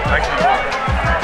Thank you.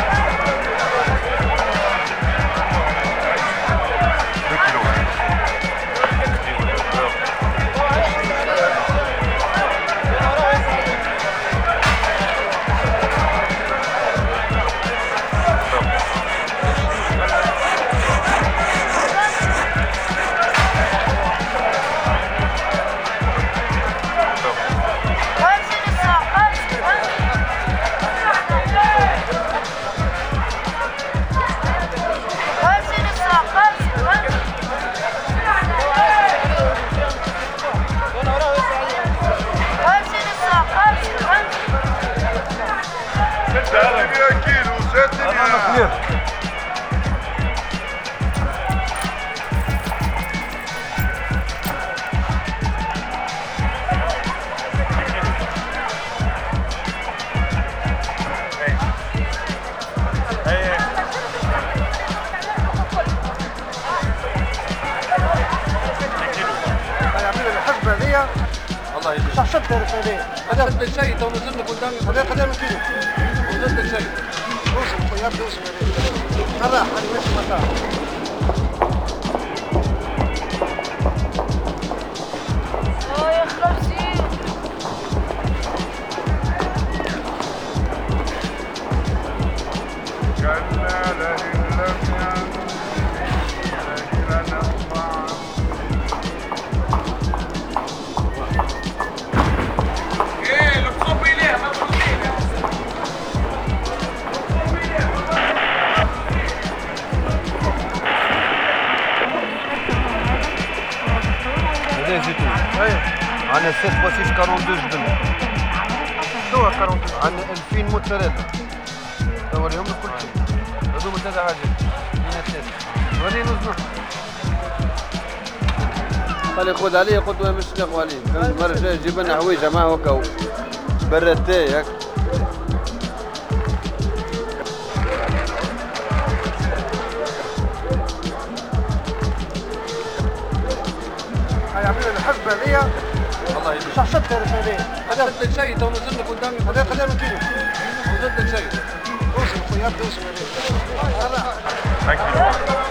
الله يهديك. صح شد هذا شد الشيء تو نزل لك قدامي. هذا من كيلو. نزل الشيء. اوصل خيار اوصل. راح هذا ماشي مكان. عندنا 7 باسيس 42 جدل. شنو 42؟ عندنا 2000 موت ثلاثة. نوريهم لك كل شيء. هذوما ثلاثة حاجات. هنا ثلاثة. وريني نزلوا. خلي خذ عليه قدوة مش نقوى عليه. المرة الجاية جيب لنا حويجة معه هكا برتاي هكا. يعملوا الحسبة هذيا. الله يهديك. صح شد هذا شد الشيء تو نزل لك قدامي. هذا من كيلو. نزل الشيء. اوصل خيار اوصل. Thank you.